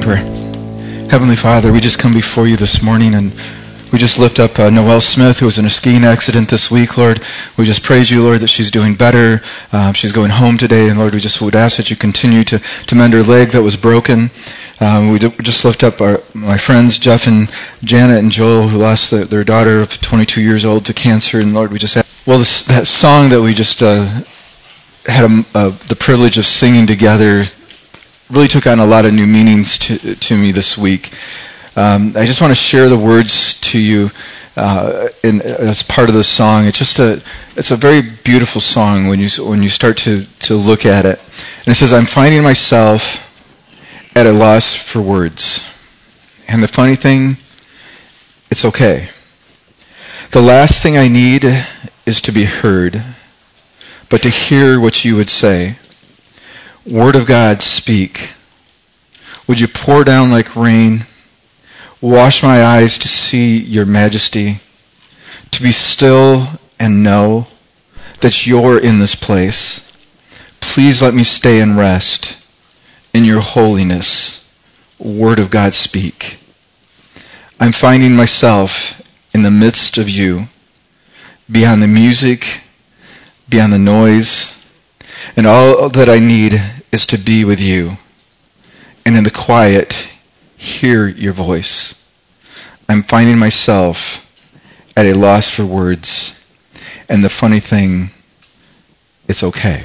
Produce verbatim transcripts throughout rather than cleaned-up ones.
prayer. Heavenly Father, we just come before you this morning, and we just lift up uh, Noelle Smith, who was in a skiing accident this week, Lord. We just praise you, Lord, that she's doing better. Uh, she's going home today, and Lord, we just would ask that you continue to, to mend her leg that was broken. Um, we, do, we just lift up our, my friends, Jeff and Janet and Joel, who lost the, their daughter of twenty-two years old to cancer, and Lord, we just ask, well, this, that song that we just uh, had a, uh, the privilege of singing together really took on a lot of new meanings to, to me this week. Um, I just want to share the words to you uh, in, as part of the song. It's just a, it's a very beautiful song when you when you start to, to look at it. And it says, "I'm finding myself at a loss for words. And the funny thing, it's okay. The last thing I need is to be heard, but to hear what you would say. Word of God, speak. Would you pour down like rain? Wash my eyes to see your majesty, to be still and know that you're in this place. Please let me stay and rest in your holiness. Word of God, speak. I'm finding myself in the midst of you, beyond the music, beyond the noise, and all that I need is to be with you, and in the quiet, hear your voice. I'm finding myself at a loss for words, and the funny thing, it's okay."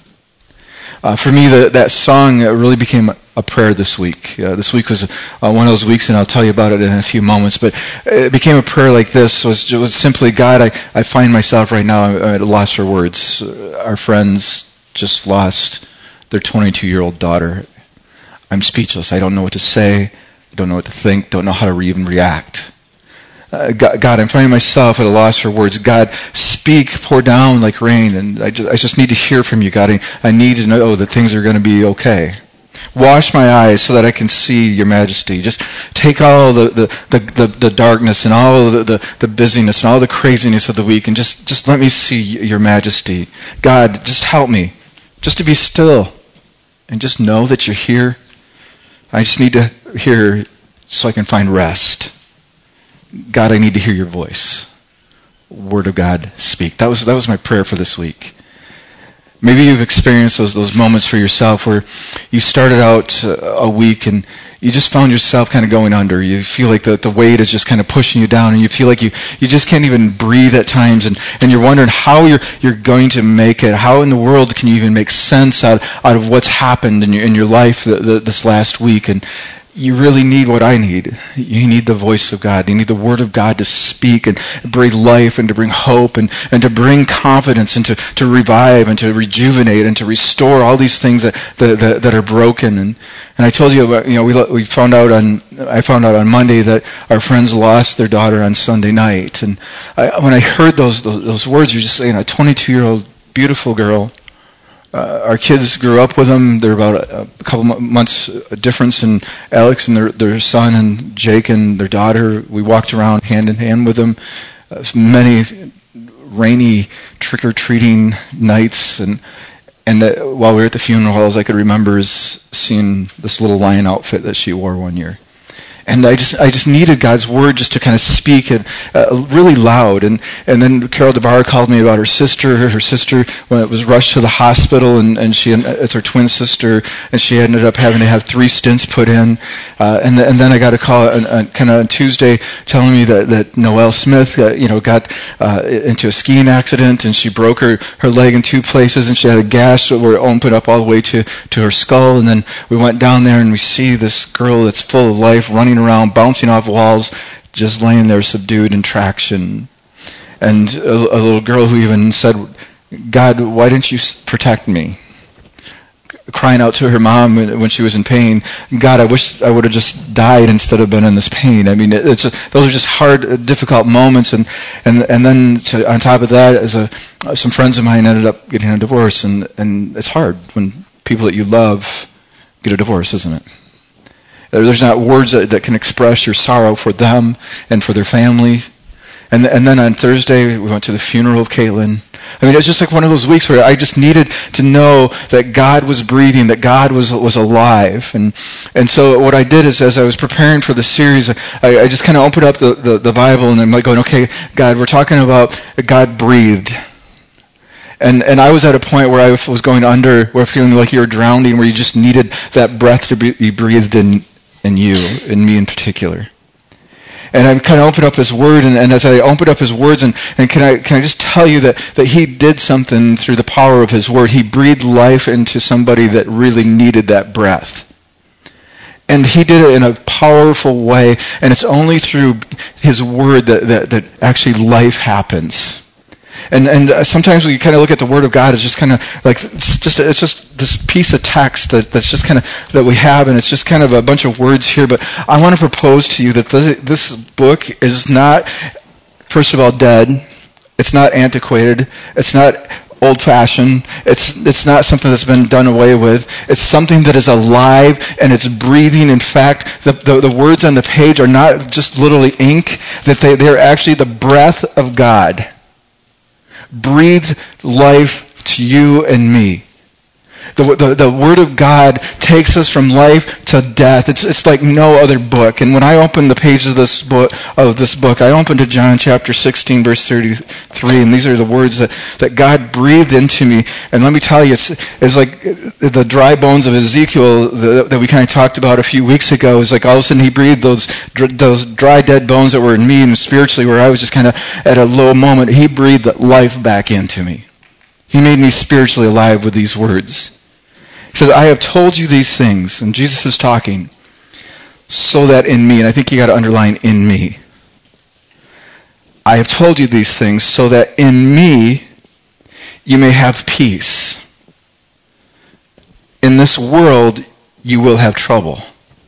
Uh, for me, the, that song really became a prayer this week. Uh, this week was uh, one of those weeks, and I'll tell you about it in a few moments, but it became a prayer like this. It was, it was simply, God, I, I find myself right now at a loss for words. Uh, our friends just lost their twenty-two-year-old daughter. I'm speechless. I don't know what to say. I don't know what to think. Don't know how to even react. Uh, God, God, I'm finding myself at a loss for words. God, speak, pour down like rain, and I just, I just need to hear from you, God. I, I need to know that things are going to be okay. Wash my eyes so that I can see your majesty. Just take all the, the, the, the, the darkness and all the, the, the busyness and all the craziness of the week, and just, just let me see your majesty. God, just help me. Just to be still and just know that you're here. I just need to hear so I can find rest. God, I need to hear your voice. Word of God, speak. That was that was my prayer for this week. Maybe you've experienced those those moments for yourself where you started out a week and you just found yourself kind of going under. You feel like the, the weight is just kind of pushing you down, and you feel like you, you just can't even breathe at times, and, and you're wondering how you're you're going to make it. How in the world can you even make sense out, out of what's happened in your in your life the, the, this last week? And you really need what I need. You need the voice of God. You need the Word of God to speak and bring life and to bring hope and, and to bring confidence and to, to revive and to rejuvenate and to restore all these things that that, that, that are broken. And and I told you about, you know, we we found out on I found out on Monday that our friends lost their daughter on Sunday night. And I, when I heard those, those those words, you're just saying a twenty-two-year-old beautiful girl. Uh, our kids grew up with them. They're about a, a couple months difference in Alex and their, their son, and Jake and their daughter. We walked around hand in hand with them. Uh, many rainy trick-or-treating nights. And and uh, while we were at the funeral, all I could remember is seeing this little lion outfit that she wore one year. And I just I just needed God's word just to kind of speak it uh, really loud. And and then Carol DeBar called me about her sister. Her sister, when it was rushed to the hospital, and, and she it's her twin sister, and she ended up having to have three stents put in. Uh, and, the, and then I got a call on, on, kind of on Tuesday telling me that, that Noelle Smith uh, you know got uh, into a skiing accident, and she broke her, her leg in two places, and she had a gash where it opened up all the way to, to her skull. And then we went down there, and we see this girl that's full of life running around, bouncing off walls, just laying there subdued in traction. And a, a little girl who even said, "God, why didn't you protect me?" Crying out to her mom when she was in pain, "God, I wish I would have just died instead of been in this pain." I mean, it's a, those are just hard, difficult moments. And and and then to, on top of that, as a, some friends of mine ended up getting a divorce, and and it's hard when people that you love get a divorce, isn't it? There's not words that, that can express your sorrow for them and for their family. And and then on Thursday, we went to the funeral of Caitlin. I mean, it's just like one of those weeks where I just needed to know that God was breathing, that God was was alive. And and so what I did is, as I was preparing for the series, I, I just kind of opened up the, the, the Bible, and I'm like going, okay, God, we're talking about God breathed. And and I was at a point where I was going under, where feeling like you were drowning, where you just needed that breath to be breathed in, in you, in me in particular. And I kind of opened up his word, and, and as I opened up his words, and, and can I can I just tell you that, that he did something through the power of his word. He breathed life into somebody that really needed that breath. And he did it in a powerful way, and it's only through his word that, that, that actually life happens. And and sometimes we kind of look at the Word of God as just kind of like it's just it's just this piece of text that, that's just kind of that we have, and it's just kind of a bunch of words here. But I want to propose to you that this, this book is not, first of all, dead. It's not antiquated. It's not old-fashioned. It's it's not something that's been done away with. It's something that is alive and it's breathing. In fact, the the, the words on the page are not just literally ink. That they they're actually the breath of God. Breathed life to you and me. The, the the Word of God takes us from life to death. It's it's like no other book. And when I opened the page of this book, of this book, I opened to John chapter sixteen, verse thirty-three, and these are the words that, that God breathed into me. And let me tell you, it's it's like the dry bones of Ezekiel that, that we kind of talked about a few weeks ago. It's like all of a sudden he breathed those those dry, dead bones that were in me, and spiritually where I was just kind of at a low moment. He breathed life back into me. He made me spiritually alive with these words. He says, I have told you these things, and Jesus is talking, so that in me, and I think you got to underline in me. I have told you these things so that in me you may have peace. In this world you will have trouble.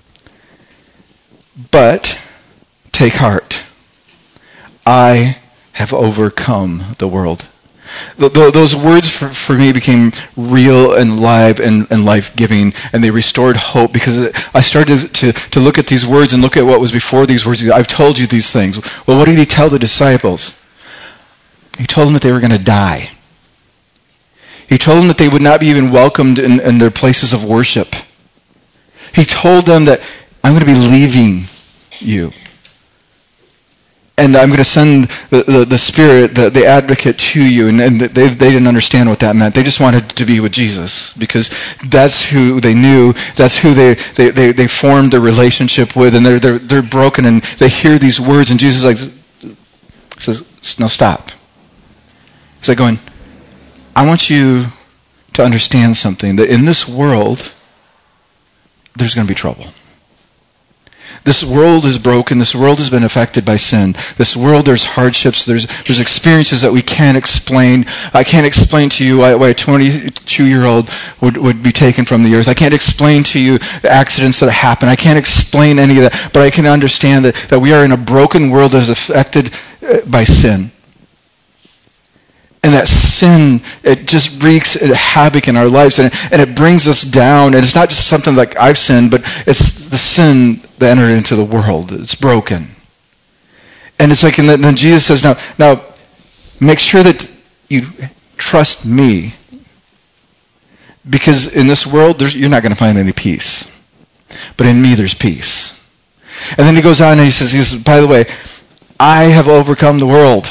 But take heart. I have overcome the world. Those words for, for me became real and live and, and life-giving, and they restored hope because I started to, to look at these words and look at what was before these words. I've told you these things. Well, what did he tell the disciples? He told them that they were going to die. He told them that they would not be even welcomed in, in their places of worship. He told them that I'm going to be leaving you. And I'm going to send the, the, the Spirit, the, the advocate to you. And, and they, they didn't understand what that meant. They just wanted to be with Jesus because that's who they knew. That's who they, they, they, they formed their relationship with. And they're, they're, they're broken and they hear these words. And Jesus is like, says, no, stop. He's like going, I want you to understand something. That in this world, there's going to be trouble. This world is broken. This world has been affected by sin. This world, there's hardships. There's there's experiences that we can't explain. I can't explain to you why, why a twenty-two-year-old would, would be taken from the earth. I can't explain to you the accidents that happen. I can't explain any of that. But I can understand that, that we are in a broken world that is affected by sin. And that sin, it just wreaks havoc in our lives, and it, and it brings us down. And it's not just something like I've sinned, but it's the sin that entered into the world. It's broken. And it's like, and then Jesus says, now, now, make sure that you trust me, because in this world, there's, you're not going to find any peace. But in me, there's peace. And then he goes on and he says, he says, by the way, I have overcome the world.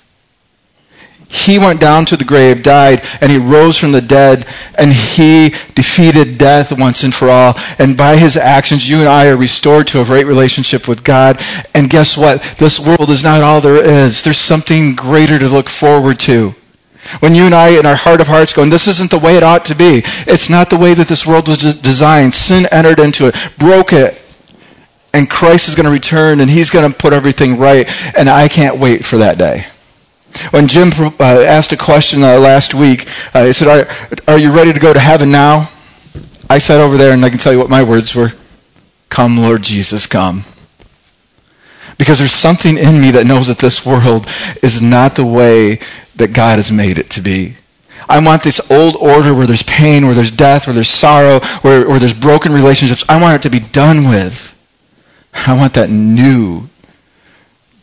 He went down to the grave, died, and he rose from the dead, and he defeated death once and for all. And by his actions, you and I are restored to a right relationship with God. And guess what? This world is not all there is. There's something greater to look forward to. When you and I, in our heart of hearts, going, this isn't the way it ought to be. It's not the way that this world was designed. Sin entered into it, broke it. And Christ is going to return, and he's going to put everything right. And I can't wait for that day. When Jim uh, asked a question uh, last week, uh, he said, are, are you ready to go to heaven now? I sat over there and I can tell you what my words were. Come, Lord Jesus, come. Because there's something in me that knows that this world is not the way that God has made it to be. I want this old order where there's pain, where there's death, where there's sorrow, where, where there's broken relationships. I want it to be done with. I want that new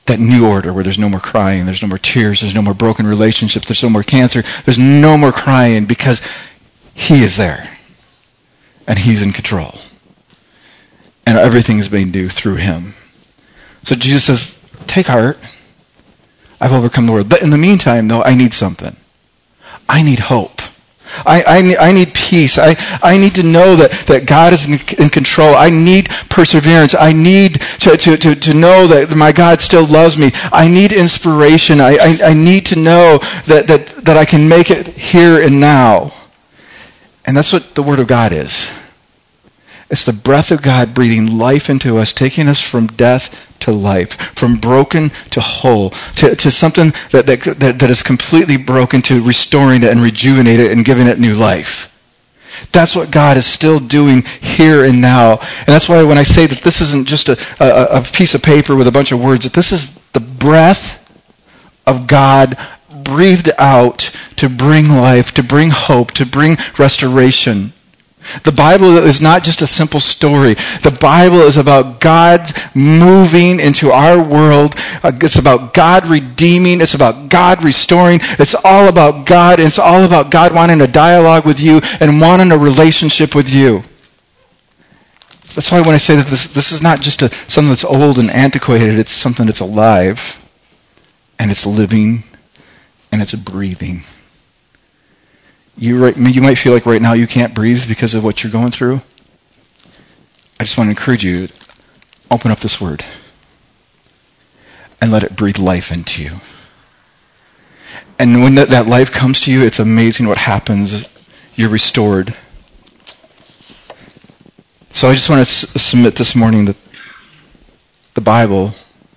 that new order where there's no more crying, there's no more tears, there's no more broken relationships, there's no more cancer, there's no more crying because he is there. And he's in control. And everything is being done through him. So Jesus says, take heart. I've overcome the world. But in the meantime, though, I need something. I need hope. I, I, I need peace. I, I need to know that, that God is in, in control. I need perseverance. I need to, to, to, to know that my God still loves me. I need inspiration. I, I, I need to know that, that, that I can make it here and now. And that's what the Word of God is. It's the breath of God breathing life into us, taking us from death to life, from broken to whole, to, to something that, that, that is completely broken, to restoring it and rejuvenating it and giving it new life. That's what God is still doing here and now. And that's why when I say that this isn't just a, a, a piece of paper with a bunch of words, that this is the breath of God breathed out to bring life, to bring hope, to bring restoration. The Bible is not just a simple story. The Bible is about God moving into our world. It's about God redeeming. It's about God restoring. It's all about God. It's all about God wanting a dialogue with you and wanting a relationship with you. That's why when I say that this, this is not just a, something that's old and antiquated, it's something that's alive, and it's living, and it's breathing. You, right, you might feel like right now you can't breathe because of what you're going through. I just want to encourage you, open up this word and let it breathe life into you. And when that, that life comes to you, it's amazing what happens. You're restored. So I just want to s- submit this morning that the Bible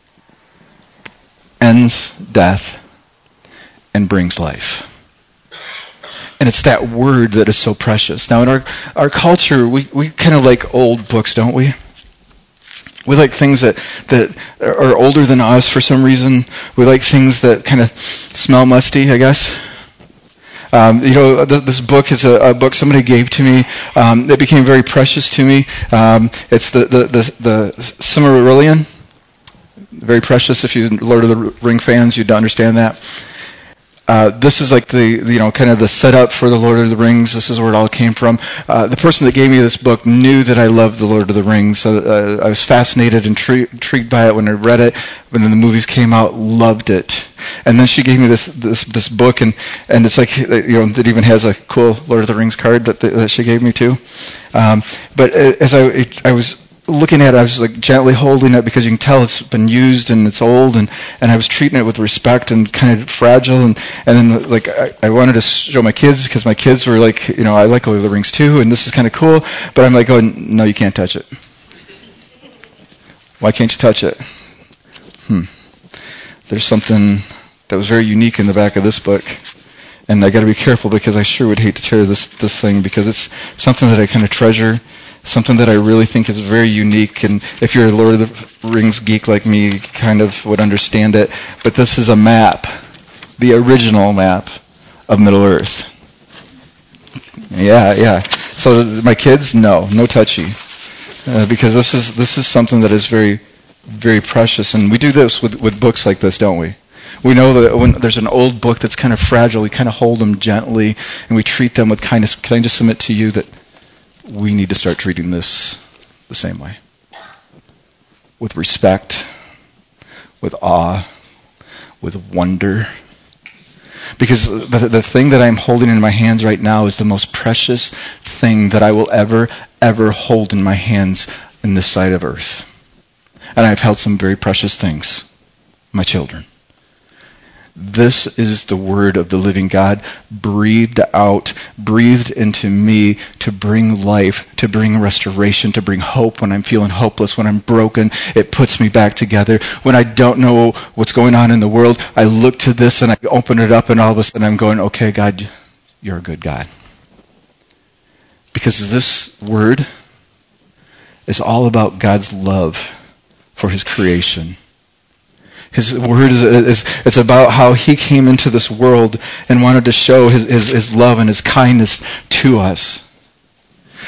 ends death and brings life. And it's that word that is so precious. Now in our, our culture, we, we kind of like old books, don't we? We like things that, that are older than us for some reason. We like things that kind of smell musty, I guess. Um, you know, th- this book is a, a book somebody gave to me. Um, it became very precious to me. Um, it's the, the, the, the Silmarillion. Very precious. If you're Lord of the Ring fans, you'd understand that. Uh, this is like the, you know, kind of the setup for the Lord of the Rings. This is where it all came from. Uh, the person that gave me this book knew that I loved the Lord of the Rings. So, uh, I was fascinated and tri- intrigued by it when I read it. When the movies came out, loved it. And then she gave me this this, this book, and, and it's like, you know, it even has a cool Lord of the Rings card that, the, that she gave me too. Um, but as I, it, I was looking at it, I was like gently holding it because you can tell it's been used and it's old, and, and I was treating it with respect and kind of fragile, and, and then like I, I wanted to show my kids because my kids were like, you know, I like Lord of the Rings too, and this is kind of cool, but I'm like, oh, no, you can't touch it. Why can't you touch it? Hmm. There's something that was very unique in the back of this book, and I got to be careful because I sure would hate to tear this, this thing because it's something that I kind of treasure. Something that I really think is very unique, and if you're a Lord of the Rings geek like me, you kind of would understand it. But this is a map, the original map of Middle-earth. Yeah, yeah. So my kids, no, no touchy, uh, because this is this is something that is very, very precious, and we do this with with books like this, don't we? We know that when there's an old book that's kind of fragile, we kind of hold them gently, and we treat them with kindness. Can I just submit to you that we need to start treating this the same way? With respect, with awe, with wonder. Because the, the thing that I'm holding in my hands right now is the most precious thing that I will ever, ever hold in my hands in this side of earth. And I've held some very precious things. My children. This is the word of the living God, breathed out, breathed into me to bring life, to bring restoration, to bring hope when I'm feeling hopeless, when I'm broken. It puts me back together. When I don't know what's going on in the world, I look to this and I open it up, and all of a sudden I'm going, okay, God, you're a good God. Because this word is all about God's love for his creation. His word is, is it's about how he came into this world and wanted to show his, his, his love and his kindness to us.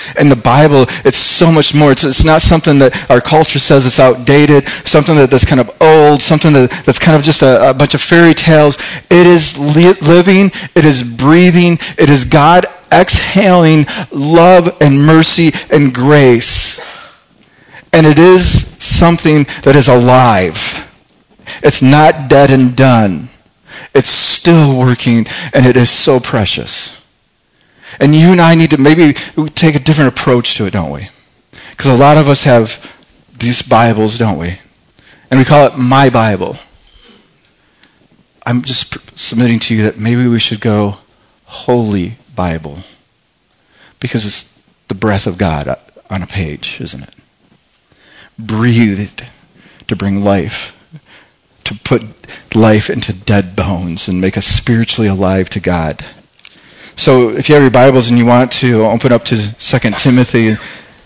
In the Bible, it's so much more. It's, it's not something that our culture says it's outdated, something that, that's kind of old, something that, that's kind of just a, a bunch of fairy tales. It is li- living, it is breathing, it is God exhaling love and mercy and grace. And it is something that is alive. It's not dead and done. It's still working, and it is so precious. And you and I need to maybe take a different approach to it, don't we? Because a lot of us have these Bibles, don't we? And we call it my Bible. I'm just submitting to you that maybe we should go Holy Bible. Because it's the breath of God on a page, isn't it? Breathed to bring life, to put life into dead bones and make us spiritually alive to God. So if you have your Bibles and you want to open up to Second Timothy,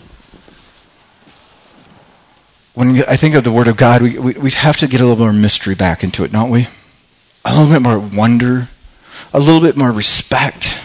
when I think of the Word of God, we, we, we have to get a little more mystery back into it, don't we? A little bit more wonder, a little bit more respect.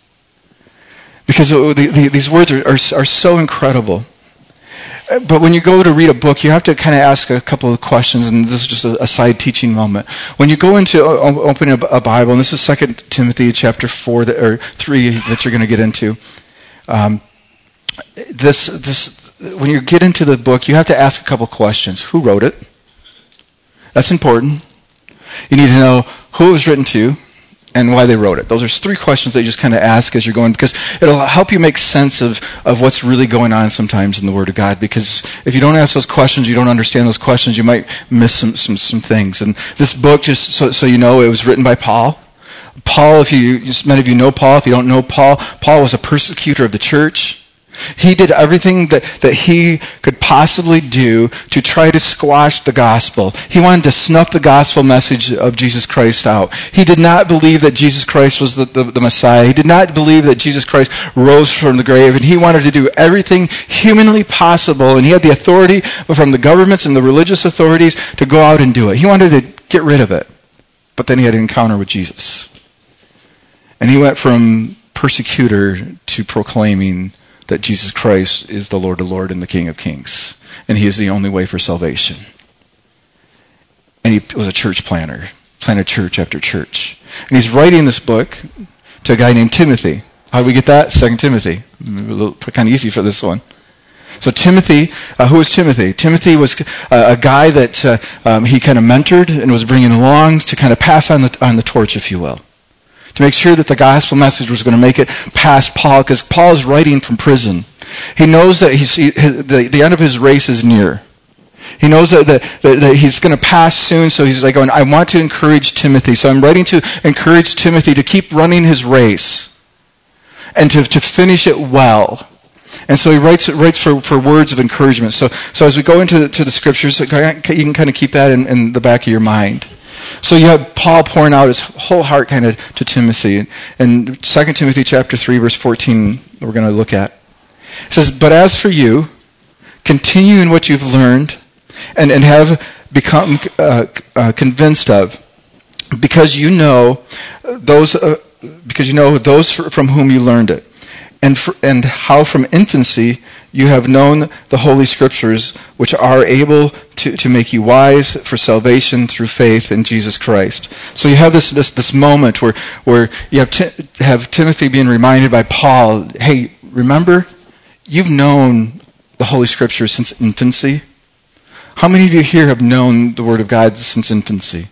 Because the, the, these words are, are, are so incredible. But when you go to read a book, you have to kind of ask a couple of questions, and this is just a, a side teaching moment. When you go into uh, opening a, a Bible, and this is Second Timothy chapter four that, or three that you're going to get into. Um, this this when you get into the book, you have to ask a couple of questions. Who wrote it? That's important. You need to know who it was written to and why they wrote it. Those are three questions that you just kind of ask as you're going, because it'll help you make sense of, of what's really going on sometimes in the Word of God. Because if you don't ask those questions, you don't understand those questions, you might miss some some, some things. And this book, just so, so you know, it was written by Paul. Paul, if you, many of you know Paul, if you don't know Paul, Paul was a persecutor of the church. He did everything that, that he could possibly do to try to squash the gospel. He wanted to snuff the gospel message of Jesus Christ out. He did not believe that Jesus Christ was the, the, the Messiah. He did not believe that Jesus Christ rose from the grave, and he wanted to do everything humanly possible, and he had the authority from the governments and the religious authorities to go out and do it. He wanted to get rid of it. But then he had an encounter with Jesus. And he went from persecutor to proclaiming that Jesus Christ is the Lord of Lords and the King of Kings. And he is the only way for salvation. And he was a church planter. Planted church after church. And he's writing this book to a guy named Timothy. How do we get that? Second Timothy. A little, kind of easy for this one. So Timothy, uh, who was Timothy? Timothy was uh, a guy that uh, um, he kind of mentored and was bringing along to kind of pass on the, on the torch, if you will. To make sure that the gospel message was going to make it past Paul, because Paul is writing from prison. He knows that he's, he, the, the end of his race is near. He knows that, that, that he's going to pass soon, so he's like, going, I want to encourage Timothy. So I'm writing to encourage Timothy to keep running his race and to, to finish it well. And so he writes writes for, for words of encouragement. So so as we go into the, to the scriptures, you can kind of keep that in, in the back of your mind. So you have Paul pouring out his whole heart kind of to Timothy. And Second Timothy chapter three, verse fourteen, we're going to look at. It says, but as for you, continue in what you've learned and, and have become uh, uh, convinced of, because you know those uh, because you know those from whom you learned it, and for, and how from infancy you have known the Holy Scriptures, which are able to, to make you wise for salvation through faith in Jesus Christ. So you have this this, this moment where, where you have, Ti- have Timothy being reminded by Paul, hey, remember, you've known the Holy Scriptures since infancy. How many of you here have known the Word of God since infancy?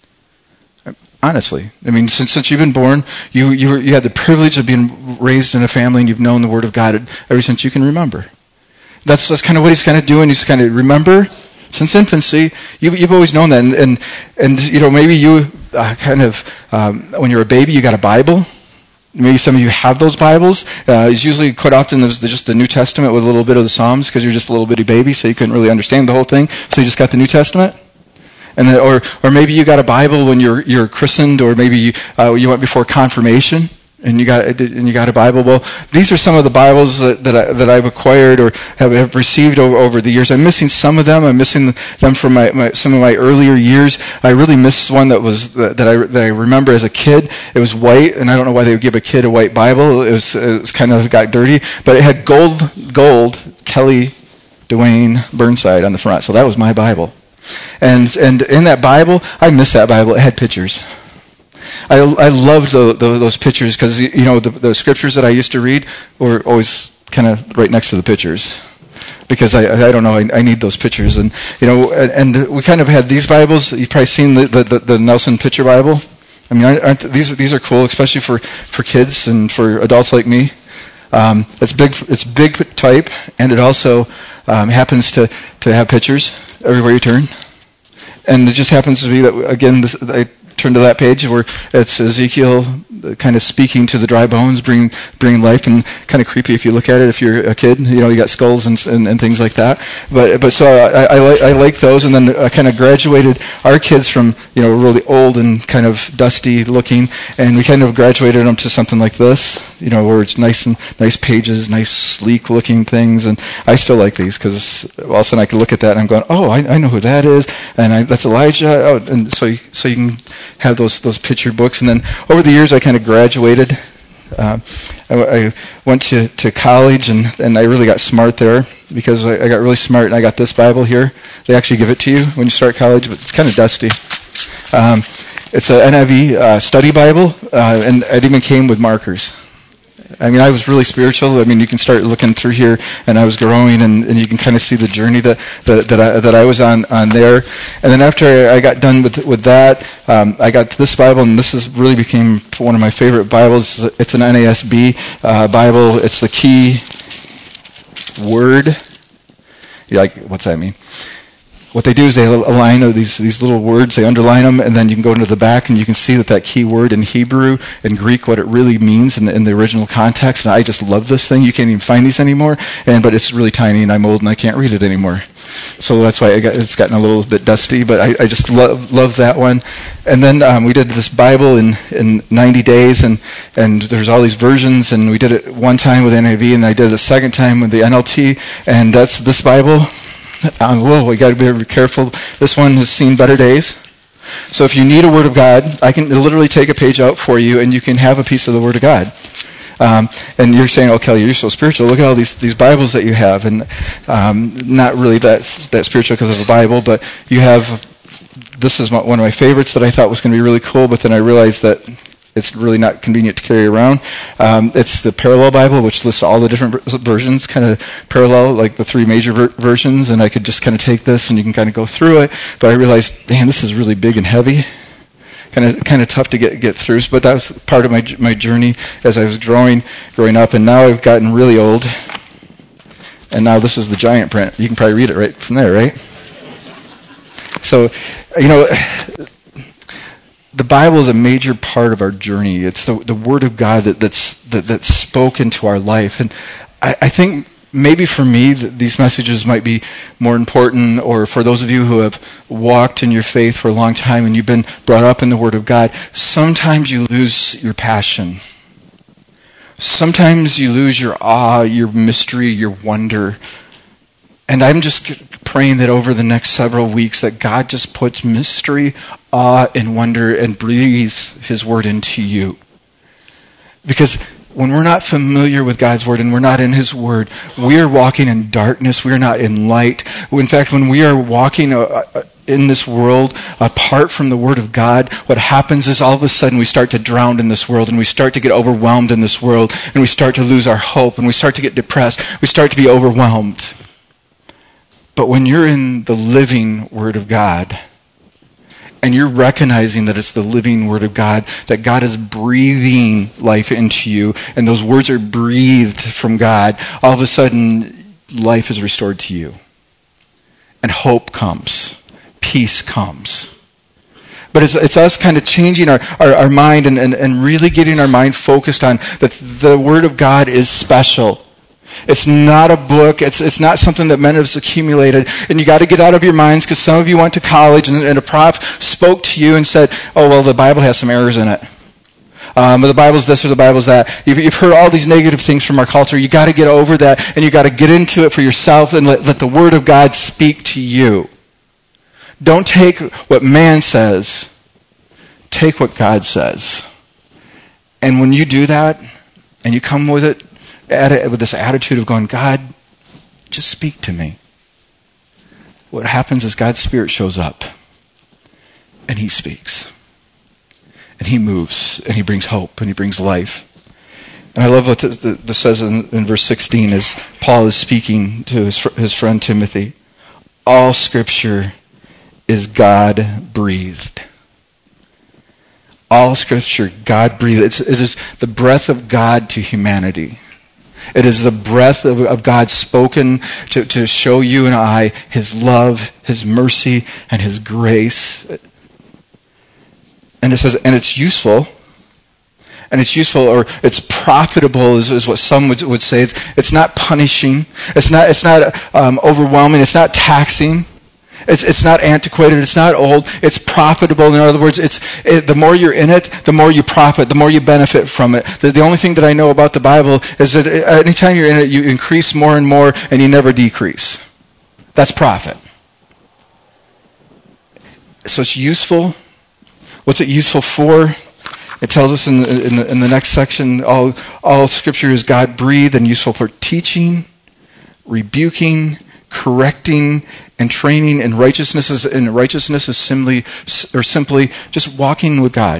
Honestly, I mean, since since you've been born, you you were, you had the privilege of being raised in a family, and you've known the Word of God ever since you can remember. That's that's kind of what he's kind of doing. He's kind of remember since infancy. You've you've always known that, and and, and you know maybe you uh, kind of um, when you're a baby, you got a Bible. Maybe some of you have those Bibles. Uh, it's usually quite often there's just the New Testament with a little bit of the Psalms because you're just a little bitty baby, so you couldn't really understand the whole thing. So you just got the New Testament. And then, or or maybe you got a Bible when you're you're christened, or maybe you uh, you went before confirmation, And you got and you got a Bible. Well, these are some of the Bibles that that, I, that I've acquired or have, have received over, over the years. I'm missing some of them. I'm missing them from my, my some of my earlier years. I really missed one that was that, that I that I remember as a kid. It was white, and I don't know why they would give a kid a white Bible. It was it was kind of got dirty, but it had gold gold Kelly Dwayne Burnside on the front. So that was my Bible. And and in that Bible, I miss that Bible. It had pictures. I, I loved the, the, those pictures because, you know, the, the scriptures that I used to read were always kind of right next to the pictures because I I don't know, I, I need those pictures. And, you know, and, and we kind of had these Bibles. You've probably seen the, the, the Nelson Picture Bible. I mean, aren't, these these are cool, especially for, for kids and for adults like me. Um, it's big it's big type, and it also um, happens to, to have pictures everywhere you turn. And it just happens to be that, again, this, I turn to that page where it's Ezekiel kind of speaking to the dry bones, bringing bringing life, and kind of creepy if you look at it if you're a kid. You know, you got skulls and and, and things like that. But but so I, I like I like those, and then I kind of graduated our kids from, you know, really old and kind of dusty looking, and we kind of graduated them to something like this, you know, where it's nice and nice pages, nice sleek looking things. And I still like these because all of a sudden I can look at that and I'm going, oh, I, I know who that is, and I, that's Elijah. Oh, and so you, so you can have those those picture books. And then over the years I kind of graduated. Uh, I, I went to, to college, and, and I really got smart there because I, I got really smart, and I got this Bible here. They actually give it to you when you start college, but it's kind of dusty. Um, it's an N I V uh, study Bible, uh, and it even came with markers. I mean, I was really spiritual. I mean, you can start looking through here, and I was growing, and, and you can kind of see the journey that that, that I that I was on, on there. And then after I got done with with that, um, I got to this Bible, and this is really became one of my favorite Bibles. It's an N A S B uh, Bible. It's the Key Word. You're like, what's that mean? What they do is they align these these little words, they underline them, and then you can go into the back and you can see that that key word in Hebrew and Greek, what it really means in the, in the original context. And I just love this thing. You can't even find these anymore, and but it's really tiny, and I'm old and I can't read it anymore. So that's why I got, it's gotten a little bit dusty, but I, I just love love that one. And then um, we did this Bible in, in ninety days, and, and there's all these versions, and we did it one time with N I V, and I did it a second time with the N L T, and that's this Bible. Um, whoa, we got to be very careful. This one has seen better days. So if you need a Word of God, I can literally take a page out for you, and you can have a piece of the Word of God. Um, and you're saying, oh, Kelly, you're so spiritual. Look at all these these Bibles that you have. And um, not really that, that spiritual because of a Bible, but you have, this is one of my favorites that I thought was going to be really cool, but then I realized that it's really not convenient to carry around. Um, it's the Parallel Bible, which lists all the different versions, kind of parallel, like the three major ver- versions, and I could just kind of take this and you can kind of go through it. But I realized, man, this is really big and heavy, kind of kind of tough to get get through. But that was part of my my journey as I was growing growing up, and now I've gotten really old, and now this is the giant print. You can probably read it right from there, right? So, you know, the Bible is a major part of our journey. It's the the Word of God that, that's that, that's spoken to our life. And I, I think maybe for me, these messages might be more important, or for those of you who have walked in your faith for a long time and you've been brought up in the Word of God, sometimes you lose your passion. Sometimes you lose your awe, your mystery, your wonder. And I'm just praying that over the next several weeks that God just puts mystery, awe, and wonder and breathes His Word into you. Because when we're not familiar with God's Word and we're not in His Word, we are walking in darkness. We are not in light. In fact, when we are walking in this world apart from the Word of God, what happens is all of a sudden we start to drown in this world, and we start to get overwhelmed in this world, and we start to lose our hope, and we start to get depressed. We start to be overwhelmed. But when you're in the living Word of God, and you're recognizing that it's the living Word of God, that God is breathing life into you, and those words are breathed from God, all of a sudden life is restored to you. And hope comes. Peace comes. But it's, it's us kind of changing our, our, our mind and, and, and really getting our mind focused on that the Word of God is special. It's not a book. It's it's not something that men have accumulated. And you got to get out of your minds, because some of you went to college and, and a prof spoke to you and said, oh, well, the Bible has some errors in it. Um, the Bible's this or the Bible's that. You've, you've heard all these negative things from our culture. You got to get over that, and you got to get into it for yourself and let, let the Word of God speak to you. Don't take what man says. Take what God says. And when you do that, and you come with it, at it with this attitude of going, God, just speak to me. What happens is God's Spirit shows up, and He speaks. And He moves, and He brings hope, and He brings life. And I love what this says in, in verse sixteen as Paul is speaking to his, his friend Timothy. All Scripture is God-breathed. All Scripture, God-breathed. It's, it is the breath of God to humanity. It is the breath of, of God spoken to, to show you and I His love, His mercy, and His grace. And it says, and it's useful, and it's useful, or it's profitable, is, is what some would, would say. It's, it's not punishing. It's not. It's not um, overwhelming. It's not taxing. It's it's not antiquated. It's not old. It's profitable. In other words, it's it, the more you're in it, the more you profit, the more you benefit from it. The, the only thing that I know about the Bible is that anytime you're in it, you increase more and more, and you never decrease. That's profit. So it's useful. What's it useful for? It tells us in the, in the, in the next section, all, all Scripture is God-breathed and useful for teaching, rebuking, correcting, and training in righteousness. And righteousness is simply, or simply just walking with God.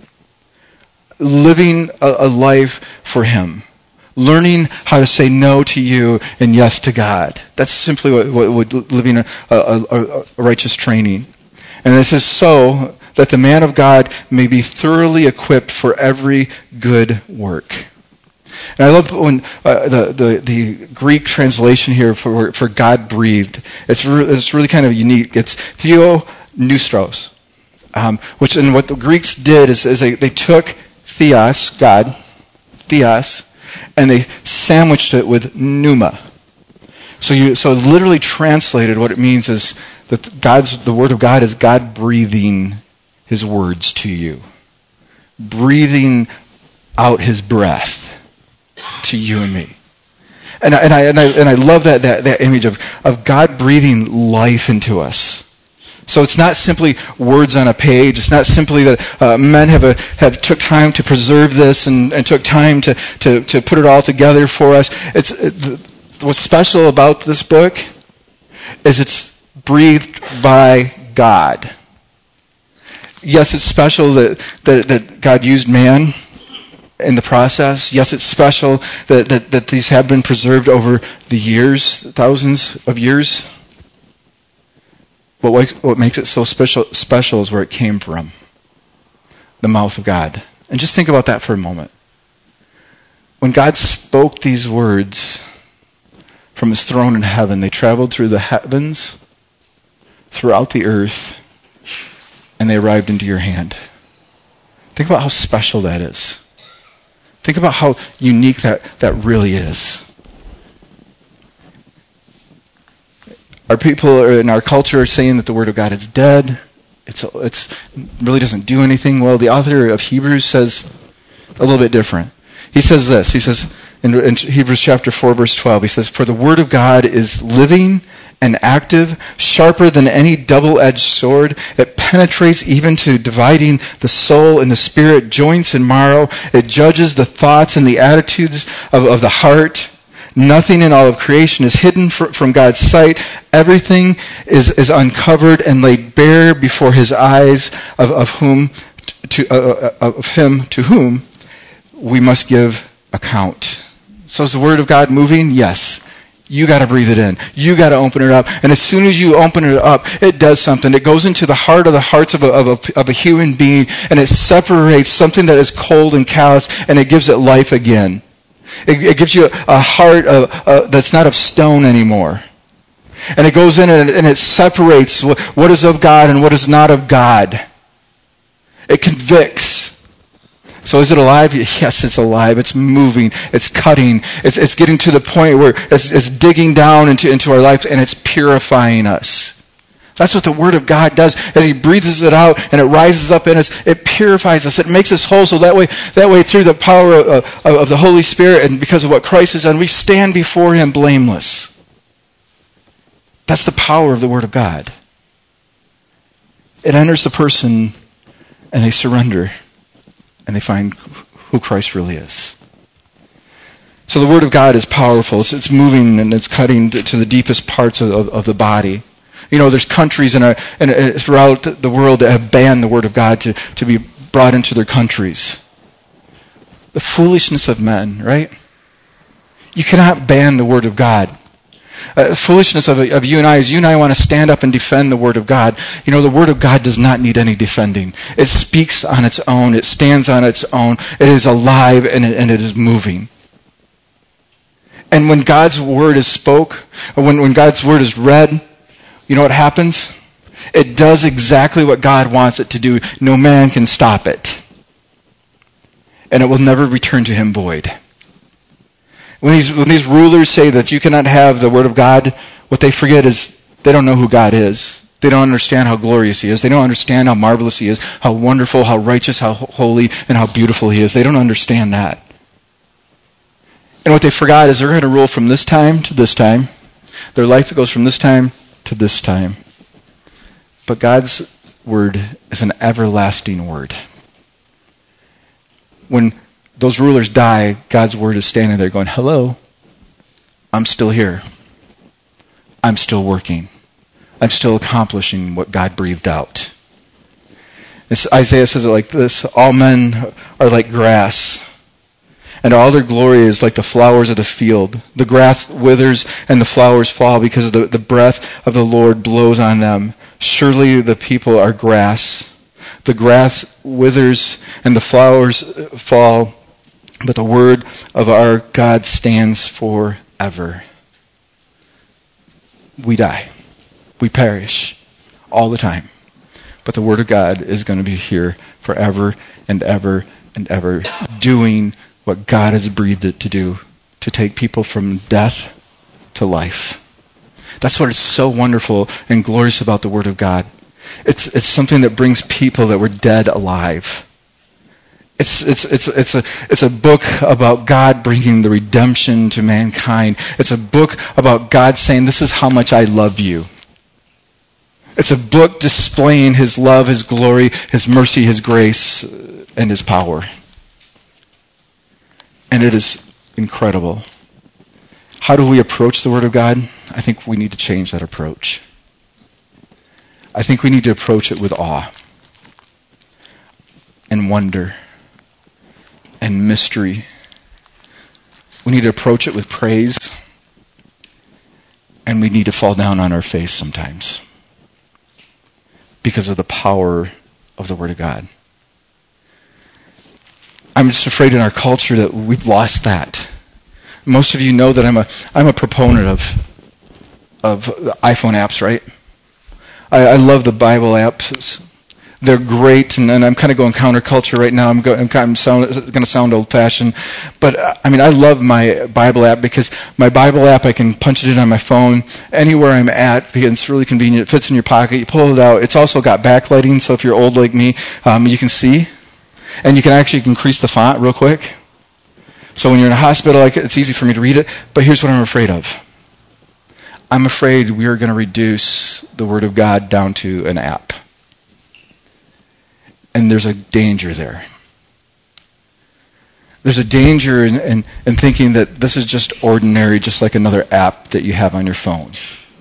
Living a, a life for Him. Learning how to say no to you and yes to God. That's simply what, what, what living a, a, a, a righteous training. And this is so that the man of God may be thoroughly equipped for every good work. And I love when uh, the, the the Greek translation here for for God breathed. It's re- it's really kind of unique. It's theopneustos, um, which and what the Greeks did is, is they, they took theos, God, theos, and they sandwiched it with pneuma. So you so literally translated, what it means is that God's the Word of God is God breathing His words to you, breathing out His breath to you and me. And I, and I, and I, and I love that, that, that image of, of God breathing life into us. So it's not simply words on a page. It's not simply that uh, men have a, have took time to preserve this and, and took time to, to, to put it all together for us. It's it, what's special about this book is it's breathed by God. Yes, it's special that, that, that God used man in the process. Yes, it's special that, that, that these have been preserved over the years, thousands of years. But what, what makes it so special, special is where it came from, the mouth of God. And just think about that for a moment. When God spoke these words from His throne in heaven, they traveled through the heavens, throughout the earth, and they arrived into your hand. Think about how special that is. Think about how unique that, that really is. Our people in our culture are saying that the Word of God is dead. It's it's really doesn't do anything. Well, the author of Hebrews says a little bit different. He says this. He says in, in Hebrews chapter four, verse twelve, he says, "For the Word of God is living and active, sharper than any double-edged sword. It penetrates even to dividing the soul and the spirit, joints and marrow. It judges the thoughts and the attitudes of, of the heart. Nothing in all of creation is hidden for, from God's sight. Everything is, is uncovered and laid bare before His eyes, of, of whom to uh, of Him to whom we must give account." So is the Word of God moving? Yes. You got to breathe it in. You got to open it up. And as soon as you open it up, it does something. It goes into the heart of the hearts of a, of a, of a human being, and it separates something that is cold and callous, and it gives it life again. It, it gives you a, a heart of, uh, that's not of stone anymore. And it goes in and, and it separates what, what is of God and what is not of God. It convicts. So is it alive? Yes, it's alive. It's moving. It's cutting. It's it's getting to the point where it's, it's digging down into, into our life, and it's purifying us. That's what the Word of God does. As He breathes it out and it rises up in us, it purifies us. It makes us whole. So that way, that way through the power of, of, of the Holy Spirit and because of what Christ has done, we stand before Him blameless. That's the power of the Word of God. It enters the person and they surrender and they find who Christ really is. So the Word of God is powerful. It's, it's moving and it's cutting to, to the deepest parts of, of, of the body. You know, there's countries in our, in, uh, throughout the world that have banned the Word of God to, to be brought into their countries. The foolishness of men, right? You cannot ban the Word of God. Uh, foolishness of, of you and I is you and I want to stand up and defend the Word of God. You know, the Word of God does not need any defending. It speaks on its own. It stands on its own. It is alive and it, and it is moving. And when God's Word is spoke, or when, when God's Word is read, you know what happens? It does exactly what God wants it to do. No man can stop it. And it will never return to Him void. When these, when these rulers say that you cannot have the Word of God, what they forget is they don't know who God is. They don't understand how glorious He is. They don't understand how marvelous He is, how wonderful, how righteous, how holy, and how beautiful He is. They don't understand that. And what they forgot is they're going to rule from this time to this time. Their life goes from this time to this time. But God's Word is an everlasting Word. When those rulers die, God's Word is standing there going, hello, I'm still here. I'm still working. I'm still accomplishing what God breathed out. It's, Isaiah says it like this, all men are like grass, and all their glory is like the flowers of the field. The grass withers and the flowers fall because the, the breath of the Lord blows on them. Surely the people are grass. The grass withers and the flowers fall, but the word of our God stands forever. We die. We perish all the time. But the word of God is going to be here forever and ever and ever, doing what God has breathed it to do, to take people from death to life. That's what is so wonderful and glorious about the Word of God. It's it's something that brings people that were dead alive. It's it's it's it's a it's a book about God bringing the redemption to mankind. It's a book about God saying, "This is how much I love you." It's a book displaying His love, His glory, His mercy, His grace, and His power. And it is incredible. How do we approach the Word of God? I think we need to change that approach. I think we need to approach it with awe and wonder and mystery. We need to approach it with praise, and we need to fall down on our face sometimes because of the power of the Word of God. I'm just afraid in our culture that we've lost that. Most of you know that I'm a I'm a proponent of of the iPhone apps, right? I, I love the Bible apps. They're great, and, and I'm kind of going counterculture right now. I'm, go, I'm kind of sound, going to sound old-fashioned, but uh, I mean, I love my Bible app because my Bible app, I can punch it in on my phone anywhere I'm at because it's really convenient. It fits in your pocket. You pull it out. It's also got backlighting, so if you're old like me, um, you can see. And you can actually increase the font real quick. So when you're in a hospital, it's easy for me to read it. But here's what I'm afraid of. I'm afraid we are going to reduce the Word of God down to an app. And there's a danger there. There's a danger in, in, in thinking that this is just ordinary, just like another app that you have on your phone.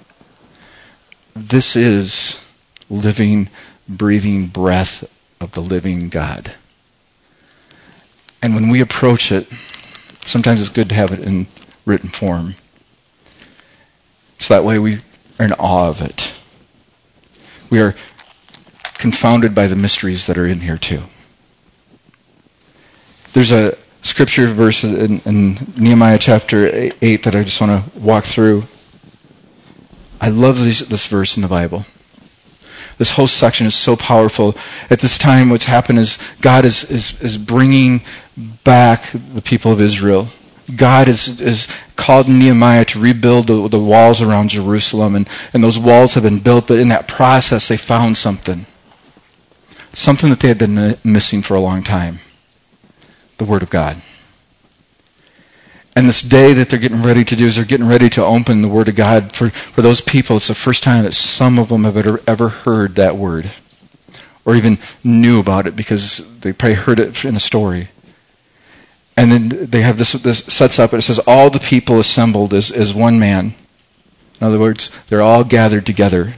This is living, breathing breath of the living God. And when we approach it, sometimes it's good to have it in written form. So that way we are in awe of it. We are confounded by the mysteries that are in here too. There's a scripture verse in, in Nehemiah chapter eight that I just want to walk through. I love this, this verse in the Bible. This whole section is so powerful. At this time, what's happened is God is, is, is bringing back the people of Israel. God is, is called Nehemiah to rebuild the, the walls around Jerusalem, and, and those walls have been built, but in that process they found something. Something that they had been missing for a long time. The Word of God. And this day that they're getting ready to do is they're getting ready to open the Word of God. For, for those people, it's the first time that some of them have ever, ever heard that Word. Or even knew about it because they probably heard it in a story. And then they have this, this sets up, and it says, all the people assembled as, as one man. In other words, they're all gathered together.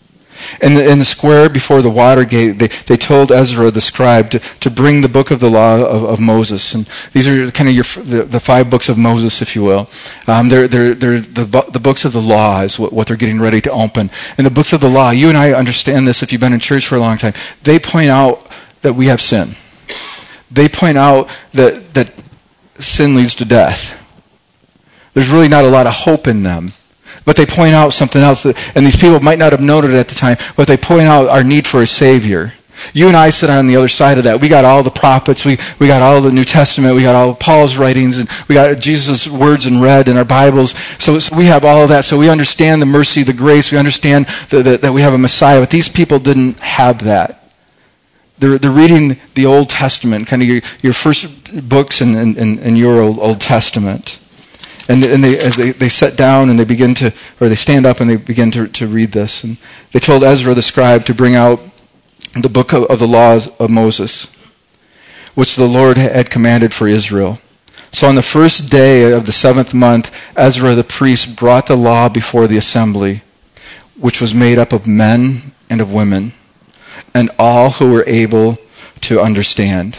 In the, in the square before the water gate, they, they told Ezra the scribe to, to bring the book of the law of, of Moses. And these are kind of your, the, the five books of Moses, if you will. Um, they're, they're, they're the, the books of the law is what, what they're getting ready to open. And the books of the law, you and I understand this if you've been in church for a long time. They point out that we have sin. They point out that, that sin leads to death. There's really not a lot of hope in them. But they point out something else, that, and these people might not have noted it at the time, but they point out our need for a Savior. You and I sit on the other side of that. We got all the prophets, we, we got all the New Testament, we got all Paul's writings, and we got Jesus' words in red in our Bibles. So, so we have all of that. So we understand the mercy, the grace, we understand the, the, that we have a Messiah. But these people didn't have that. They're, they're reading the Old Testament, kind of your, your first books in, in, in your Old, Old Testament. And, and they, as they, they sit down and they begin to, or they stand up and they begin to, to read this. And they told Ezra the scribe to bring out the book of, of the laws of Moses, which the Lord had commanded for Israel. So on the first day of the seventh month, Ezra the priest brought the law before the assembly, which was made up of men and of women, and all who were able to understand.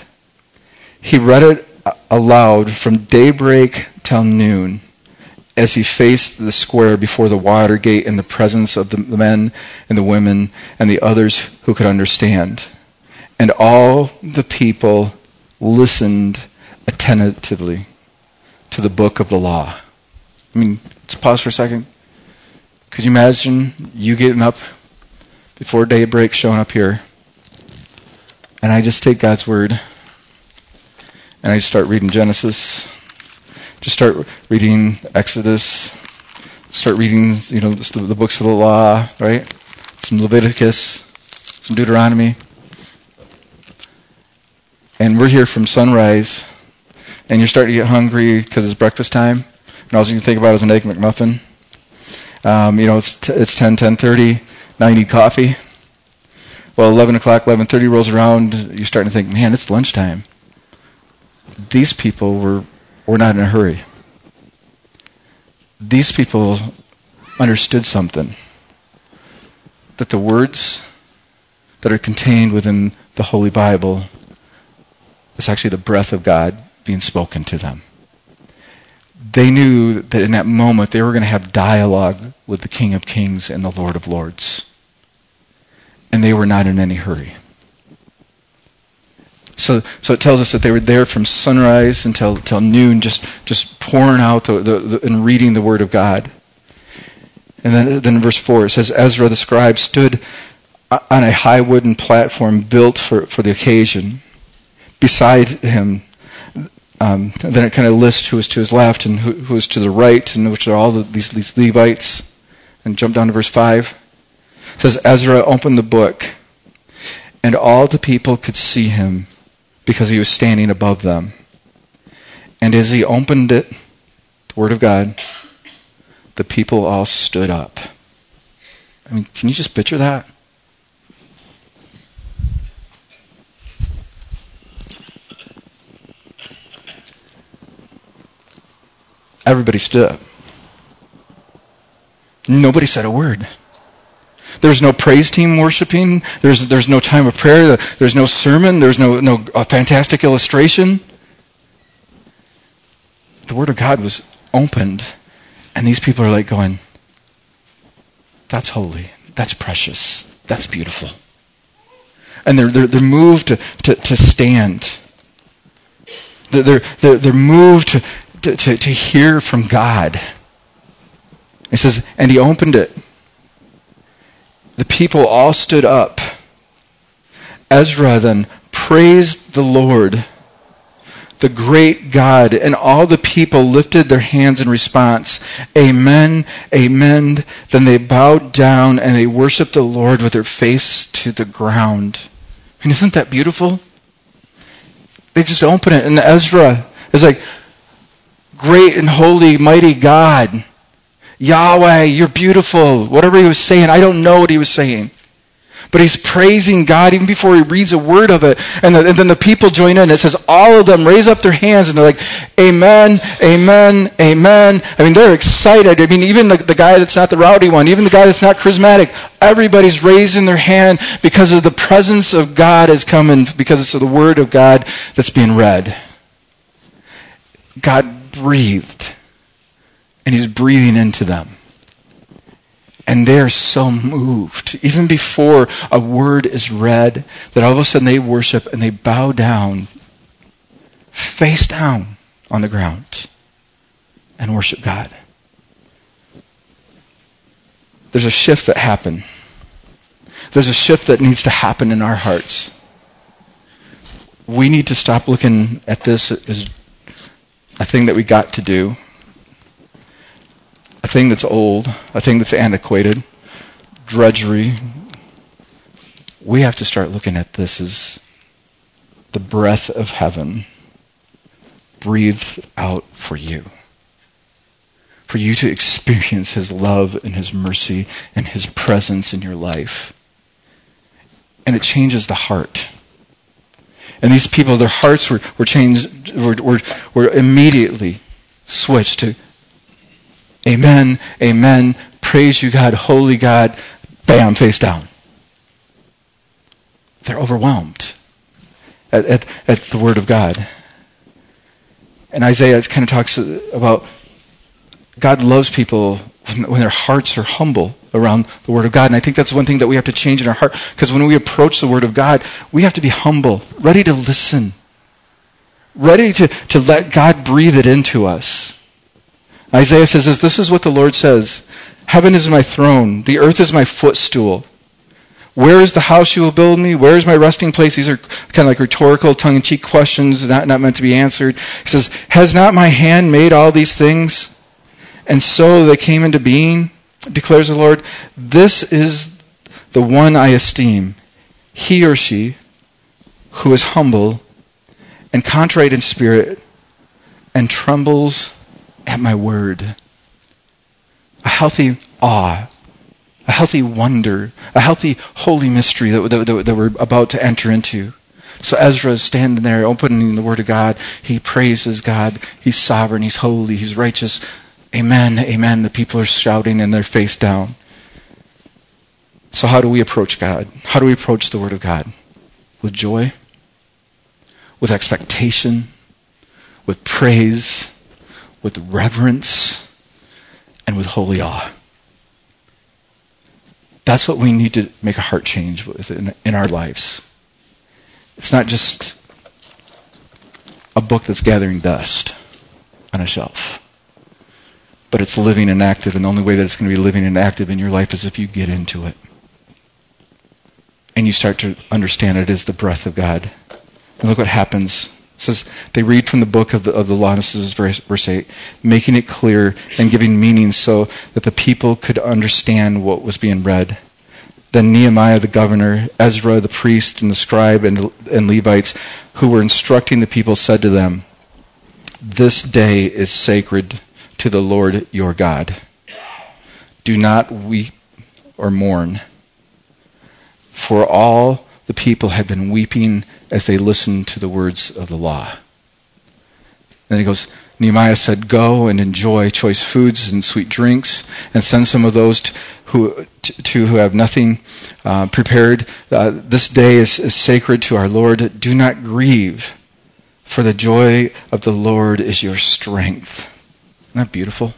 He read it aloud from daybreak till noon, as he faced the square before the water gate in the presence of the men and the women and the others who could understand. And all the people listened attentively to the book of the law. I mean, let's pause for a second. Could you imagine you getting up before daybreak, showing up here, and I just take God's word and I just start reading Genesis, just start reading Exodus, start reading, you know, the, the books of the law, right? Some Leviticus, some Deuteronomy. And we're here from sunrise, and you're starting to get hungry because it's breakfast time, and all you can think about is an Egg McMuffin. Um, you know, it's t- it's ten, ten thirty, now you need coffee. Well, eleven o'clock, eleven thirty rolls around, you're starting to think, man, it's lunchtime. These people were, were not in a hurry. These people understood something. That the words that are contained within the Holy Bible is actually the breath of God being spoken to them. They knew that in that moment they were going to have dialogue with the King of Kings and the Lord of Lords. And they were not in any hurry. So, so it tells us that they were there from sunrise until, until noon, just, just pouring out the, the, the, and reading the Word of God. And then, then in verse four, it says, Ezra the scribe stood on a high wooden platform built for, for the occasion. Beside him, um, then it kind of lists who was to his left and who, who was to the right, and which are all the, these, these Levites. And jump down to verse five. It says, Ezra opened the book, and all the people could see him, because he was standing above them. And as he opened it, the Word of God, the people all stood up. I mean, can you just picture that? Everybody stood up. Nobody said a word. There's no praise team worshiping. There's there's no time of prayer. There's no sermon. There's no no a fantastic illustration. The Word of God was opened, and these people are like going, "That's holy. That's precious. That's beautiful." And they're they're, they're moved to, to, to stand. They're they're they're moved to, to, to, to hear from God. It says, and he opened it. The people all stood up. Ezra then praised the Lord, the great God. And all the people lifted their hands in response. Amen, amen. Then they bowed down and they worshiped the Lord with their face to the ground. And isn't that beautiful? They just open it, and Ezra is like, great and holy, mighty God. Yahweh, you're beautiful. Whatever he was saying, I don't know what he was saying. But he's praising God even before he reads a word of it. And, the, and then the people join in. It says all of them raise up their hands and they're like, amen, amen, amen. I mean, they're excited. I mean, even the, the guy that's not the rowdy one, even the guy that's not charismatic, everybody's raising their hand because of the presence of God has come and because it's the word of God that's being read. God breathed, and he's breathing into them. And they're so moved, even before a word is read, that all of a sudden they worship and they bow down, face down on the ground, and worship God. There's a shift that happened. There's a shift that needs to happen in our hearts. We need to stop looking at this as a thing that we got to do, a thing that's old, a thing that's antiquated, drudgery. We have to start looking at this as the breath of heaven breathed out for you. For you to experience his love and his mercy and his presence in your life. And it changes the heart. And these people, their hearts were, were changed, were, were, were immediately switched to amen, amen, praise you God, holy God, bam, face down. They're overwhelmed at, at, at the word of God. And Isaiah kind of talks about God loves people when their hearts are humble around the word of God. And I think that's one thing that we have to change in our heart. Because when we approach the word of God, we have to be humble, ready to listen, ready to, to let God breathe it into us. Isaiah says this, this is what the Lord says. Heaven is my throne. The earth is my footstool. Where is the house you will build me? Where is my resting place? These are kind of like rhetorical, tongue-in-cheek questions, not, not meant to be answered. He says, has not my hand made all these things? And so they came into being, declares the Lord. This is the one I esteem, he or she who is humble and contrite in spirit and trembles at my word. A healthy awe, a healthy wonder, a healthy holy mystery that, that, that we're about to enter into. So Ezra is standing there opening the word of God. He praises God. He's sovereign. He's holy. He's righteous. Amen, amen. The people are shouting and they're face down. So how do we approach God? How do we approach the word of God? With joy, with expectation, with praise, with reverence, and with holy awe. That's what we need to make a heart change with in, in our lives. It's not just a book that's gathering dust on a shelf. But it's living and active, and the only way that it's going to be living and active in your life is if you get into it. And you start to understand it is the breath of God. And look what happens. It says, they read from the book of the, of the law, and this is verse, verse eight, making it clear and giving meaning so that the people could understand what was being read. Then Nehemiah the governor, Ezra the priest, and the scribe and, and Levites who were instructing the people said to them, this day is sacred to the Lord your God. Do not weep or mourn. For all the people had been weeping as they listened to the words of the law. Then he goes, Nehemiah said, go and enjoy choice foods and sweet drinks, and send some of those to who, to, who have nothing uh, prepared. Uh, this day is, is sacred to our Lord. Do not grieve, for the joy of the Lord is your strength. Isn't that beautiful?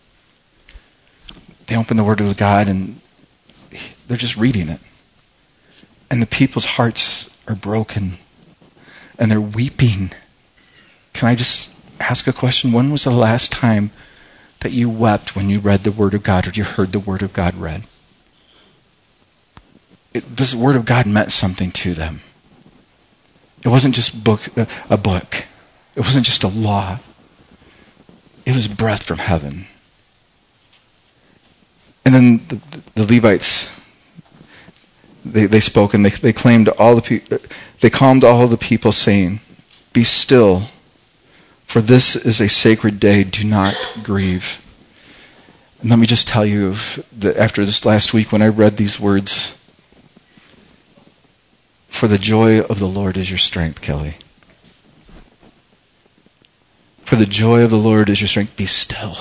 They open the Word of God and they're just reading it. And the people's hearts are broken. And they're weeping. Can I just ask a question? When was the last time that you wept when you read the Word of God or you heard the Word of God read? It, this Word of God meant something to them. It wasn't just book, a book. It wasn't just a law. It was breath from heaven. And then the, the Levites, they, they spoke and they, they claimed all the pe- they calmed all the people, saying, "Be still, for this is a sacred day. Do not grieve." And let me just tell you that after this last week, when I read these words, "For the joy of the Lord is your strength," Kelly. For the joy of the Lord is your strength. Be still.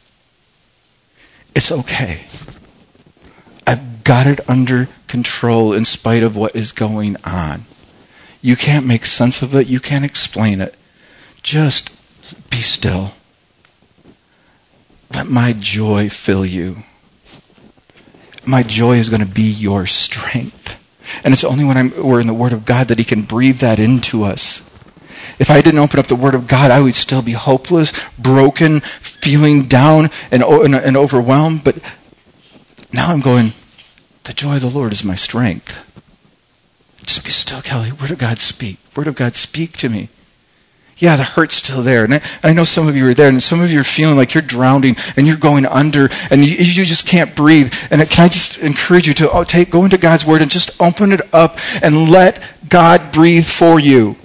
It's okay. I've got it under control in spite of what is going on. You can't make sense of it. You can't explain it. Just be still. Let my joy fill you. My joy is going to be your strength. And it's only when I'm, we're in the Word of God that He can breathe that into us. If I didn't open up the Word of God, I would still be hopeless, broken, feeling down and, and, and overwhelmed. But now I'm going, the joy of the Lord is my strength. Just be still, Kelly. Word of God, speak. Word of God, speak to me. Yeah, the hurt's still there. And I, I know some of you are there, and some of you are feeling like you're drowning and you're going under and you, you just can't breathe. And can I just encourage you to oh, take, go into God's Word and just open it up and let God breathe for you.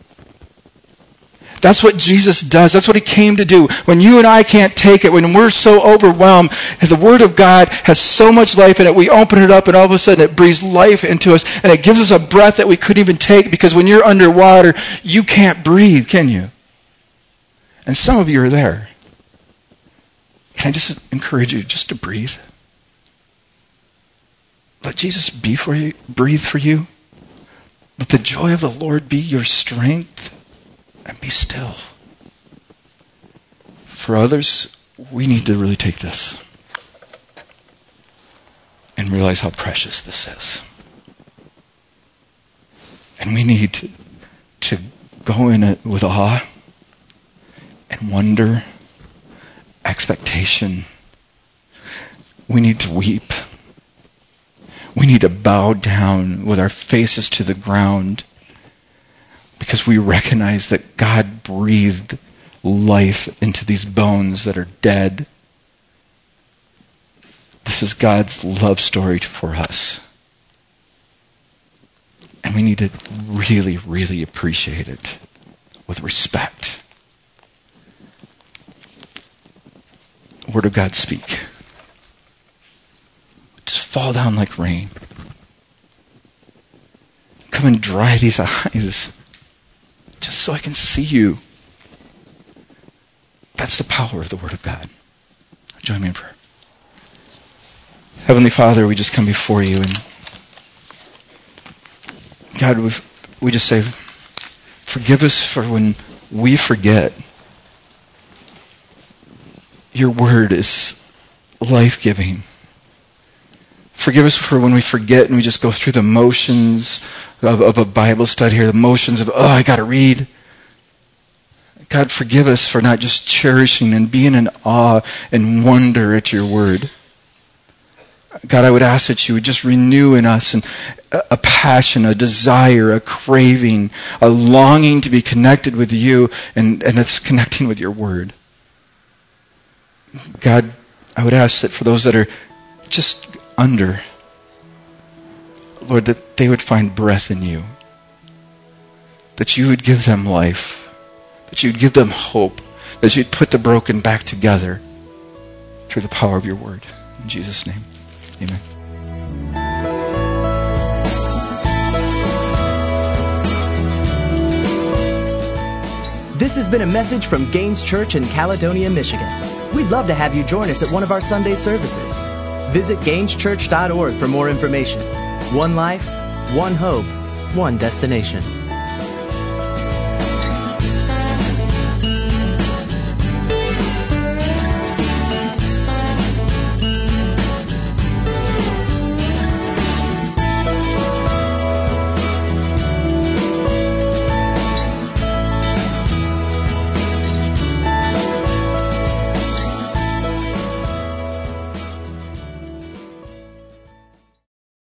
That's what Jesus does. That's what He came to do. When you and I can't take it, when we're so overwhelmed, the Word of God has so much life in it, we open it up and all of a sudden it breathes life into us and it gives us a breath that we couldn't even take, because when you're underwater, you can't breathe, can you? And some of you are there. Can I just encourage you just to breathe? Let Jesus be for you, breathe for you. Let the joy of the Lord be your strength. And be still. For others, we need to really take this and realize how precious this is. And we need to, to go in it with awe and wonder, expectation. We need to weep. We need to bow down with our faces to the ground, because we recognize that God breathed life into these bones that are dead. This is God's love story for us. And we need to really, really appreciate it with respect. Word of God, speak. Just fall down like rain. Come and dry these eyes, just so I can see you. That's the power of the Word of God. Join me in prayer. Heavenly Father, we just come before you, and God, we we just say, forgive us for when we forget. Your Word is life-giving. Forgive us for when we forget and we just go through the motions of, of a Bible study here, the motions of, oh, I got to read. God, forgive us for not just cherishing and being in awe and wonder at your Word. God, I would ask that you would just renew in us an, a passion, a desire, a craving, a longing to be connected with you, and, and that's connecting with your Word. God, I would ask that for those that are just under, Lord, that they would find breath in you, that you would give them life, that you would give them hope, that you'd put the broken back together through the power of your Word. In Jesus' name, amen. This has been a message from Gaines Church in Caledonia, Michigan. We'd love to have you join us at one of our Sunday services. Visit gaines church dot org for more information. One life, one hope, one destination.